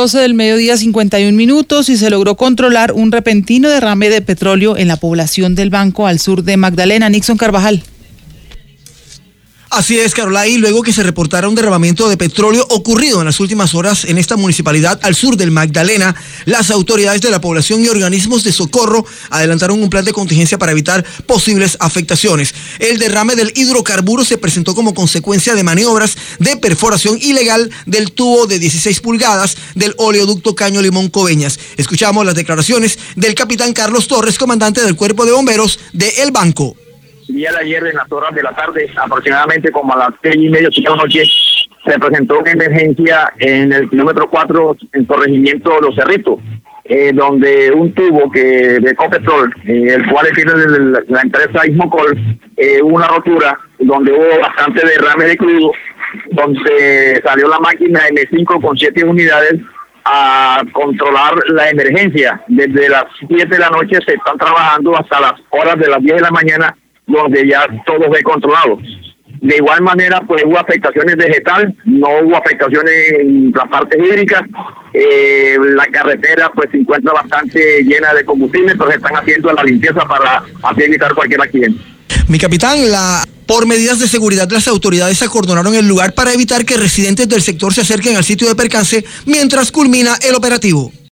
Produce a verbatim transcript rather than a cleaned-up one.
doce del mediodía, cincuenta y un minutos, y se logró controlar un repentino derrame de petróleo en la población del Banco al sur de Magdalena. Nixon Carvajal. Así es, Carolay, luego que se reportara un derramamiento de petróleo ocurrido en las últimas horas en esta municipalidad al sur del Magdalena, las autoridades de la población y organismos de socorro adelantaron un plan de contingencia para evitar posibles afectaciones. El derrame del hidrocarburo se presentó como consecuencia de maniobras de perforación ilegal del tubo de dieciséis pulgadas del oleoducto Caño Limón Coveñas. Escuchamos las declaraciones del capitán Carlos Torres, comandante del Cuerpo de Bomberos de El Banco. El día de ayer, en las horas de la tarde, aproximadamente como a las seis y media de la noche, se presentó una emergencia en el kilómetro cuatro, en corregimiento de Los Cerritos, eh, donde un tubo que de Ecopetrol, eh, el cual tiene la, la empresa Ismocol, eh, hubo una rotura, donde hubo bastante derrame de crudo, donde salió la máquina eme cinco con siete unidades a controlar la emergencia. Desde las siete de la noche se están trabajando hasta las horas de las diez de la mañana, donde ya todo fue controlado. De igual manera, pues hubo afectaciones vegetales, no hubo afectaciones en las partes hídricas. Eh, la carretera pues se encuentra bastante llena de combustible, pero se están haciendo la limpieza para así evitar cualquier accidente. Mi capitán, la... por medidas de seguridad, las autoridades acordonaron el lugar para evitar que residentes del sector se acerquen al sitio de percance mientras culmina el operativo.